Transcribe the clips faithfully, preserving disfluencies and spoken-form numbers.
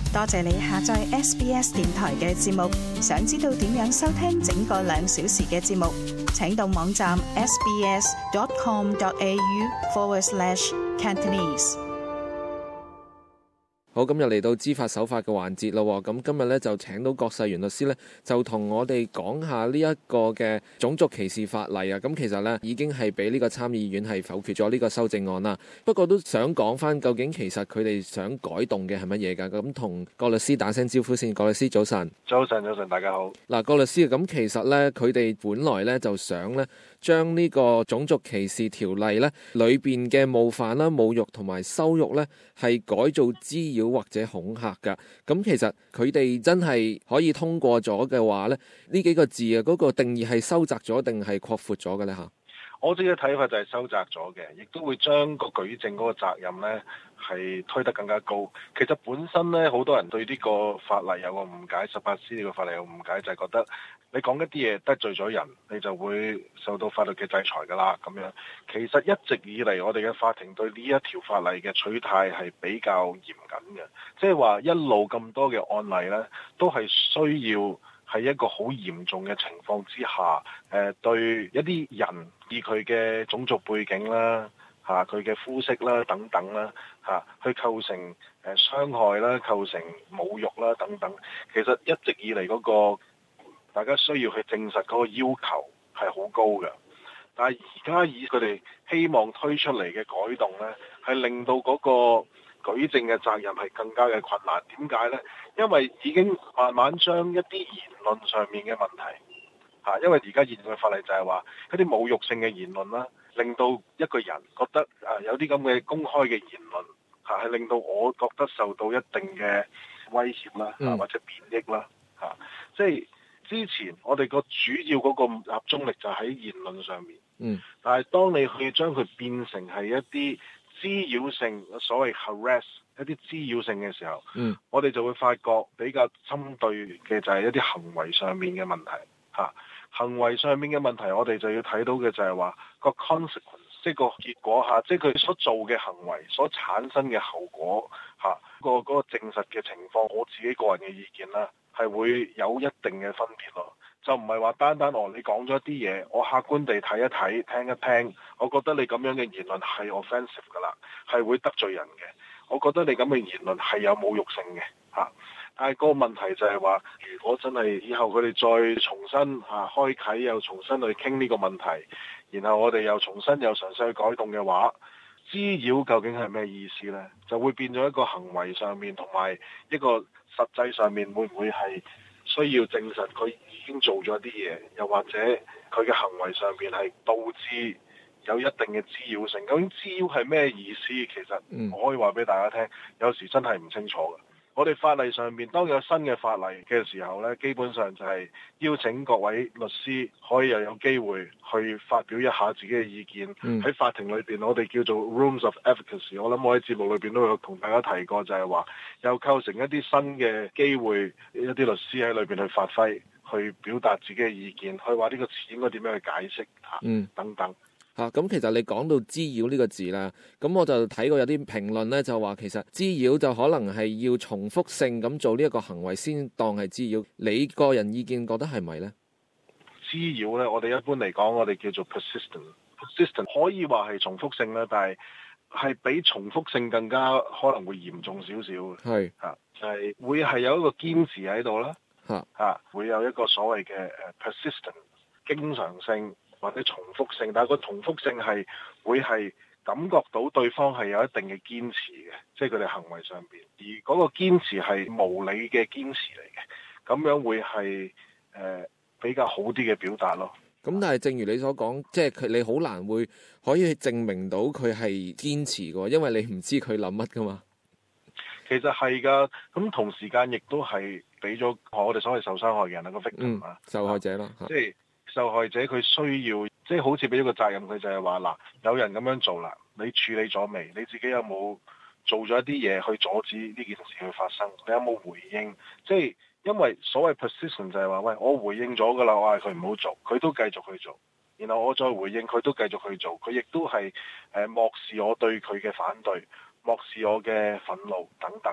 多謝你下載 S B S 電台嘅節目。想知道點樣收聽整個兩小時嘅節目，請到網站 sbs.com.au forward slash Cantonese。 好，今日嚟到知法守法嘅環節咯。咁今日咧就請到郭世元律師咧，就同我哋講下呢一個嘅種族歧視法例啊。咁其實咧已經係俾呢個參議院係否決咗呢個修正案啦。不過都想講翻，究竟其實佢哋想改動嘅係乜嘢㗎？咁同郭律師打聲招呼先。郭律師早晨。 早晨，早晨，大家好。 嗱，郭律師，咁其實咧佢哋本來咧就想咧將呢個種族歧視條例咧裏邊嘅冒犯啦、侮辱同埋羞辱咧係改做滋擾或者恐嚇㗎。咁其實佢哋真係可以通過咗嘅話咧，呢幾個字啊，嗰個定義係收窄咗定係擴闊咗嘅咧嚇？ 我自己嘅睇法就係收窄咗嘅，亦都會將個舉證嗰個責任呢係推得更加高。其實本身呢，好多人對呢個法例有個誤解，十八 C 呢個法例有個誤解，就係覺得你講一啲嘢得罪咗人，你就會受到法律嘅制裁㗎啦。咁樣其實一直以嚟，我哋嘅法庭對呢一條法例嘅取態係比較嚴謹嘅，即係話一路咁多嘅案例呢，都係需要係一個好嚴重嘅情況之下，誒、呃、對一啲人以佢嘅種族背景啦、嚇佢嘅膚色啦等等啦、嚇、啊、去構成誒、呃、傷害啦、構成侮辱啦等等，其實一直以嚟嗰、嗰個大家需要去證實嗰個要求係好高嘅，但係而家以佢哋希望推出嚟嘅改動呢，係令到嗰、嗰個舉證嘅責任係更加嘅困難。點解呢？因為已經慢慢將一啲言論上面嘅問題嚇，因為而家現在嘅法例就係話一啲侮辱性嘅言論啦，令到一個人覺得啊有啲咁嘅公開嘅言論嚇，係令到我覺得受到一定嘅威脅啦嚇，或者貶抑啦嚇。即係之前我哋個主要嗰個集中力就喺言論上面，嗯，但係當你去將佢變成係一啲滋擾性，所謂 harass 一啲滋擾性嘅時候，嗯，我哋就會發覺比較針對嘅就係一啲行為上面嘅問題嚇、啊。行為上面嘅問題，我哋就要睇到嘅就係話個 consequence，即係個結果嚇，即係佢所做嘅行為所產生嘅後果嚇。啊嗰個嗰、嗰個證實嘅情況，我自己個人嘅意見啦，係會有一定嘅分別咯。就唔係話單單哦，你講咗一啲嘢，我客觀地睇一睇、聽一聽，我覺得你咁樣嘅言論係 offensive 㗎啦，係會得罪人嘅。我覺得你咁嘅言論係有侮辱性嘅嚇、啊。但係個問題就係話，如果真係以後佢哋再重新嚇、啊、開啓，又重新去傾呢個問題，然後我哋又重新又嘗試去改動嘅話，滋擾究竟係咩意思呢？就會變咗一個行為上面同埋一個實際上面，會唔會係需要證實佢已經做咗啲嘢，又或者佢嘅行為上面係導致有一定嘅滋擾性？究竟滋擾係咩意思？其實我可以話俾大家聽，有時真係唔清楚嘅。我哋法例上面當有新嘅法例嘅時候呢，基本上就係邀請各位律師可以又有機會去發表一下自己嘅意見。喺、嗯、法庭裏邊，我哋叫做 rooms of advocacy。我諗我喺節目裏邊都有同大家提過，就係話又構成一啲新嘅機會，一啲律師喺裏邊去發揮，去表達自己嘅意見，去話呢個詞應該點樣去解釋嚇，嗯、等等。 嚇，咁、啊、其實你講到滋擾呢個字啦，咁我就睇過有啲評論咧，就話其實滋擾就可能係要重複性咁做呢一個行為先當係滋擾。你個人意見覺得係咪咧？ 滋擾咧，我哋一般嚟講，我哋叫做 persistent，persistent 可以話係重複性啦，但係係比重複性更加可能會嚴重少少嘅。係嚇是，就係、是、會係有一個堅持喺度啦。嚇嚇是，會有一個所謂嘅誒 persistent 經常性。或者重複性，但係個重複性係會係感覺到對方係有一定嘅堅持嘅，即係佢哋行為上邊，而嗰個堅持係無理嘅堅持嚟嘅，咁樣會係誒、呃、比較好啲嘅表達咯。 咁但係正如你所講，即係佢你好難會可以證明到佢係堅持嘅，因為你唔知佢諗乜噶嘛。 其實係㗎，咁同時間亦都係俾咗我哋所謂受傷害嘅人一個 victim 啊、嗯， 受害者啦， 即係。受害者佢需要，即係好似俾咗個責任佢，就係話嗱，有人咁樣做啦，你處理咗未？你自己有冇做咗一啲嘢去阻止呢件事去發生？你有冇回應？即係因為所謂 persistent 就係話，喂，我回應咗㗎啦，我嗌佢唔好做，佢都繼續去做，然後我再回應，佢都繼續去做，佢亦都係誒漠視我對佢嘅反對，漠視我嘅憤怒等等。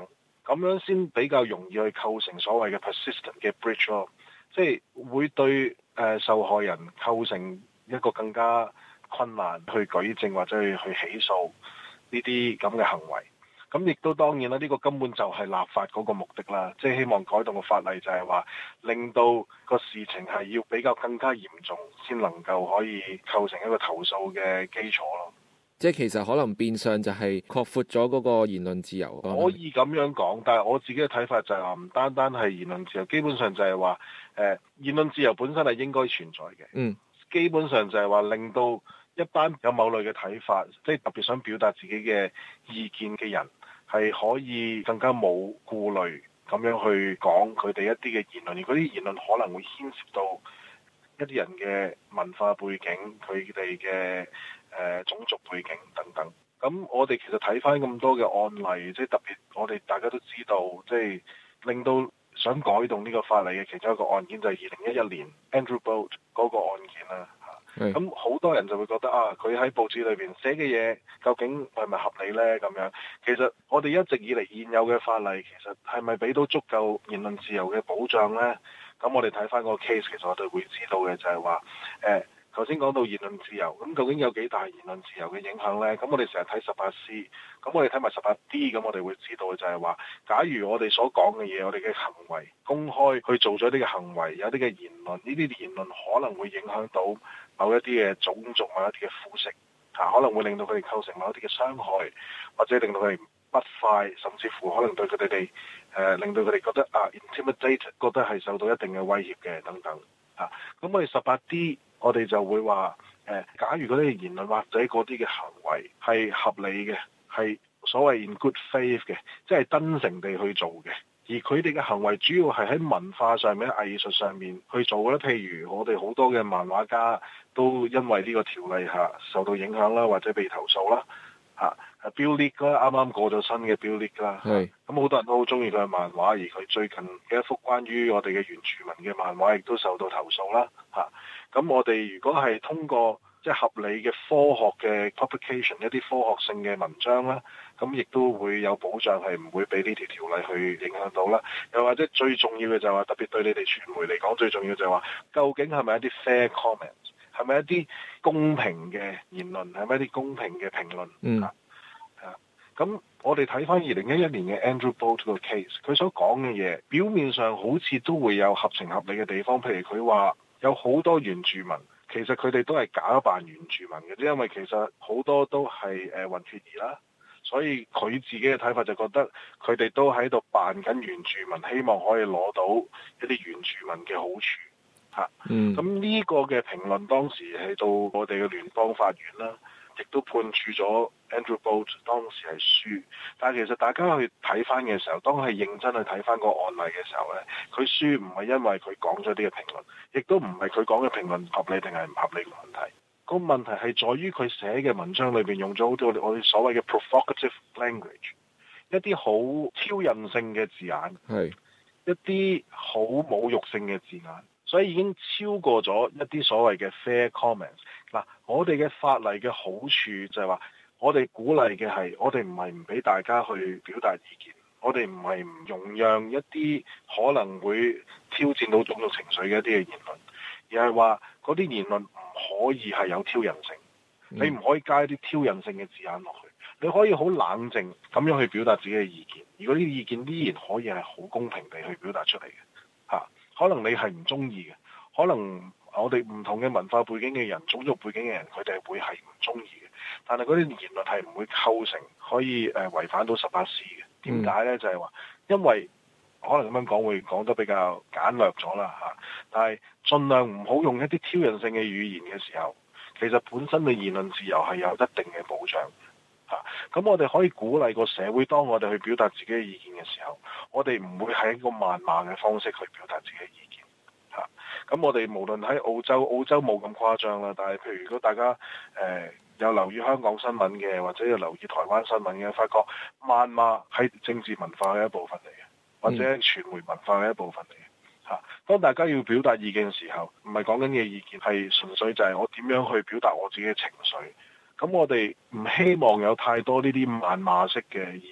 咁樣先比較容易去構成所謂嘅 persistent 嘅 breach 咯，即係會對誒、呃、受害人構成一個更加困難去舉證或者去去起訴呢啲咁嘅行為。咁亦都當然啦，呢、這個根本就係立法嗰個目的啦，即係希望改動個法例就係話，令到個事情係要比較更加嚴重，先能夠可以構成一個投訴嘅基礎咯。 即係其實可能變相就係擴闊咗嗰個言論自由。 可以咁樣講，但係我自己嘅睇法就係話，唔單單係言論自由，基本上就係話，誒言論自由本身係應該存在嘅。 嗯，基本上就係話令到一班有某類嘅睇法，即係特別想表達自己嘅意見嘅人，係可以更加冇顧慮咁樣去講佢哋一啲嘅言論，而嗰啲言論可能會牽涉到一啲人嘅文化背景、佢哋嘅誒種族背景等等。咁我哋其實睇翻咁多嘅案例，即係特別我哋大家都知道，即係令到想改動呢個法例嘅其中一個案件就係二零一一年 Andrew Bolt 嗰個案件啦。咁好多人就會覺得啊，佢喺報紙裏邊寫嘅嘢究竟係咪合理呢？咁樣其實我哋一直以嚟現有嘅法例，其實係咪俾到足夠言論自由嘅保障呢？咁我哋睇翻個 case，其實我哋會知道嘅就係話，誒頭先講到言論自由，咁究竟有幾大言論自由嘅影響呢？咁我哋成日睇十八 C，咁我哋睇埋十八 D，咁我哋會知道嘅就係話，假如我哋所講嘅嘢，我哋嘅行為公開去做咗啲嘅行為，有啲嘅言論，呢啲言論可能會影響到某一啲嘅種族、某一啲嘅膚色，嚇可能會令到佢哋構成某一啲嘅傷害，或者令到佢哋不快，甚至乎可能對佢哋哋誒令到佢哋覺得啊 intimidate，覺得係受到一定嘅威脅嘅等等嚇。咁我哋十八 D，我哋就會話誒、呃，假如嗰啲言論或者嗰啲嘅行為係合理嘅，係所謂 in good faith 嘅，即係真誠地去做嘅。而佢哋嘅行為主要係喺文化上面、藝術上面去做嘅。譬如我哋好多嘅漫畫家都因為呢個條例下受到影響啦，或者被投訴啦。嚇，Bill Leak 啦，啱啱過咗身嘅 Bill Leak 啦。係。咁好多人都好中意佢嘅漫畫，而佢最近嘅一幅關於我哋嘅原住民嘅漫畫，亦都受到投訴啦。嚇，咁我哋如果係通過即係合理嘅科學嘅 publication， 一啲科學性嘅文章啦，咁亦都會有保障，係唔會俾呢條條例去影響到啦。又或者最重要嘅就係話，特別對你哋傳媒嚟講，最重要就係話，究竟係咪一啲 fair comments， 係咪一啲公平嘅言論，係咪一啲公平嘅評論？嗯。啊，咁我哋睇翻二零一一年嘅 Andrew Bolt 個 case， 佢所講嘅嘢表面上好似都會有合情合理嘅地方，譬如佢話有好多原住民。其實佢哋都係假扮原住民嘅，因為其實好多都係誒混血兒啦，所以佢自己嘅睇法就覺得佢哋都喺度扮緊原住民，希望可以攞到一啲原住民嘅好處嚇。嗯，咁呢個嘅評論當時係到我哋嘅聯邦法院啦，亦都判處咗 Andrew Bolt 當時係輸，但係其實大家去睇翻嘅時候，當係認真去睇翻個案例嘅時候咧，佢輸唔係因為佢講咗啲嘅評論，亦都唔係佢講嘅評論合理定係唔合理嘅問題。個問題係在於佢寫嘅文章裏邊用咗好多我哋所謂嘅 provocative language， 一啲好挑釁性嘅字眼，係一啲好侮辱性嘅字眼。所以已經超過咗一啲所謂嘅 fair comments。嗱，我哋嘅法例嘅好處就係話，我哋鼓勵嘅係，我哋唔係唔俾大家去表達意見，我哋唔係唔容讓一啲可能會挑戰到種族情緒嘅一啲嘅言論，而係話嗰啲言論唔可以係有挑釁性，嗯、你唔可以加一啲挑釁性嘅字眼落去，你可以好冷靜咁樣去表達自己嘅意見，而嗰啲意見依然可以係好公平地去表達出嚟嘅，嚇。可能你係唔中意嘅，可能我哋唔同嘅文化背景嘅人、種族背景嘅人，佢哋會係唔中意嘅。但係嗰啲言論係唔會構成可以誒違反到十八 C 嘅。點解呢？就係話，因為可能咁樣講會講得比較簡略咗啦嚇。但係盡量唔好用一啲挑釁性嘅語言嘅時候，其實本身嘅言論自由係有一定嘅保障嚇。咁我哋可以鼓勵個社會，當我哋去表達自己嘅意見嘅時候，我哋唔會係一個謾罵嘅方式去表達自己嘅意見嚇。咁我哋無論喺澳洲，澳洲冇咁誇張啦，但係譬如如果大家誒、呃、有留意香港新聞嘅，或者有留意台灣新聞嘅，發覺謾罵係政治文化嘅一部分嚟嘅，或者傳媒文化嘅一部分嚟嘅嚇。當大家要表達意見嘅時候，唔係講緊嘅意見，係純粹就係我點樣去表達我自己嘅情緒。咁我哋唔希望有太多呢啲謾罵式嘅意見，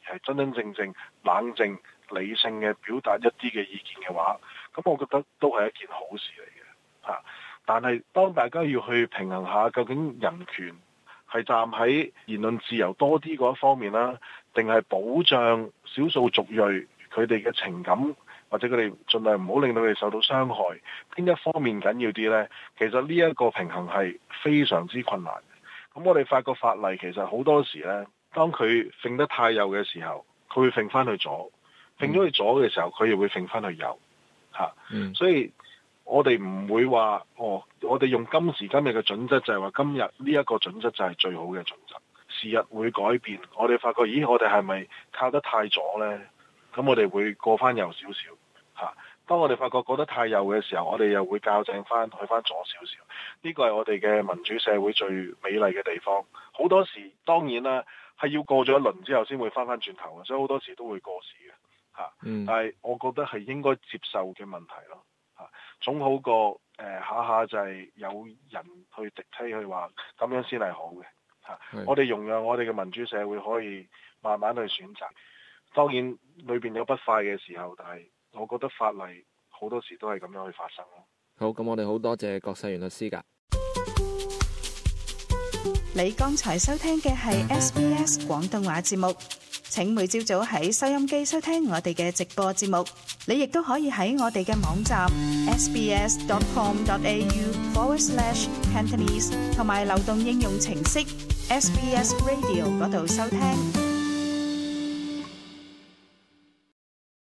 而係真真正正冷靜理性嘅表達一啲嘅意見嘅話，咁我覺得都係一件好事嚟嘅嚇。但係當大家要去平衡下，究竟人權係站喺言論自由多啲嗰一方面啦，定係保障少數族裔佢哋嘅情感，或者佢哋盡量唔好令到佢哋受到傷害，邊一方面緊要啲呢？其實呢一個平衡係非常之困難嘅。咁我哋發覺法例其實好多時呢，當佢揈得太右嘅時候，佢會揈翻去左；揈咗去左嘅時候，佢又會揈翻去右。嚇、嗯，所以我哋唔會話哦，我哋用今時今日嘅準則就係話今日呢一個準則就係最好嘅準則。時日會改變，我哋發覺，咦，我哋係咪靠得太左呢？咁我哋會過翻右少少。嚇！當我哋發覺過得太右嘅時候，我哋又會校正翻去翻左少少。呢個係我哋嘅民主社會最美麗嘅地方。好多時當然啦，係要過咗一輪之後先會翻翻轉頭嘅，所以好多時都會過時嘅。嚇！嗯、但係我覺得係應該接受嘅問題咯。嚇！總好過誒、呃、下下就係有人去敵推去話咁樣先係好嘅。嚇！是我哋容讓我哋嘅民主社會可以慢慢去選擇。當然裏邊有不快嘅時候，但係我覺得法例好多時都係咁樣去發生咯。 好，咁我哋好多謝郭世元律師㗎。 你剛才收聽嘅係 S B S 廣東話節目。請每朝早喺收音機收聽我哋嘅直播節目。你亦都可以喺我哋嘅網站 sbs.com.au forward slash Cantonese 同埋流動應用程式 S B S Radio 嗰度收聽。